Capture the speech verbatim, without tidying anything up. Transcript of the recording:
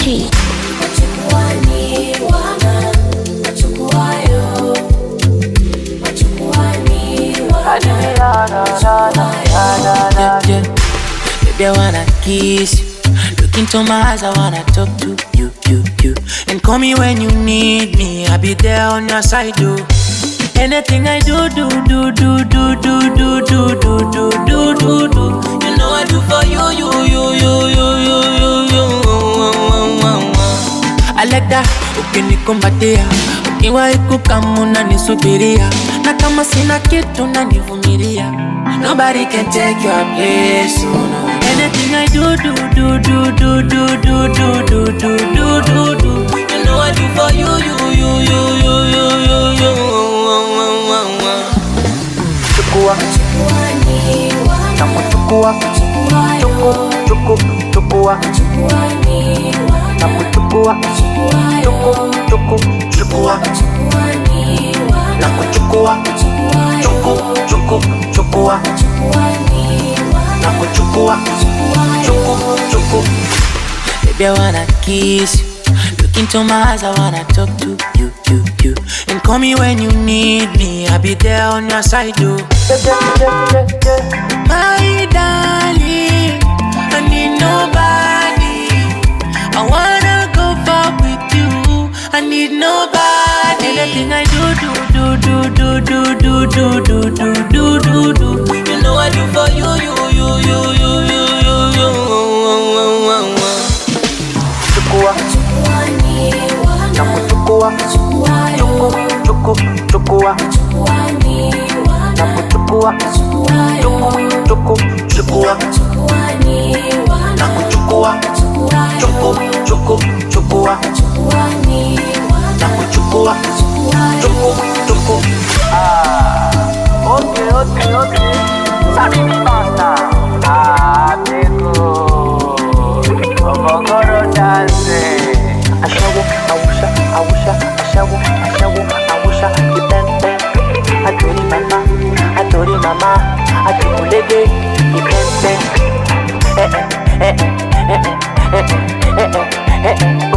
T. Machukuani wana, machukuayo, machukuani wana, machukuayo. Baby, I wanna kiss you. Look into my eyes, I wanna talk to you, you, you. And call me when you need me, I'll be there on your side, do. Anything I do, do, do, do, do, do, do, do, do, do, do, do, do. You know I do for you, you, you, you, you, you, you, you. I like that, ukinikumbatia, ukiwahi kukaa unanisubiria, na kama sina kitu unanivumilia. Nobody can take your place, oh no. Anything I do, do, do, do, do, do, do, do, do, do, do, do, do. You know I do for you, you, you, you, you, you, you, you. Chukua, Machukuani wana, nakuchukua, machukuayo, chuku, chukua, machukuani wana, nakuchukua, machukuayo, chuku, chukua, machukuani wana, nakuchukua, chuku, machukuayo, chuku, chukua, machukuani wana, nakuchukua, chuku, chuku. Baby, I wanna kiss you. Look into my eyes, I wanna talk to you, you, you. And call me when you need me, I'll be there on your side, do. My darling, I need nobody. I wanna go far with you. I need nobody. Anything I do, do, do, do, do, do, do, do, do, do, do, do. You know I do for you, you, you, you, you, you, you, you. Chukua, machukuani wana, nakuchukua, machukuayo, chuku, chukua, machukuani wana, nakuchukua, machukuayo, chuku, chukua, machukuani wana, nakuchukua, chuku, machukuayo, chuku, chukua, machukuani wana, nakuchukua, chuku, chuku. Okay, okay, okay. Sabi mi basta. Ah, tego. Omogoro dance. Ashawo, awusha, awusha, ashawo, ashawo, awusha, ipempe. Atori mama, atori mama, adukulege, ipempe. Eh eh eh eh eh eh eh eh eh.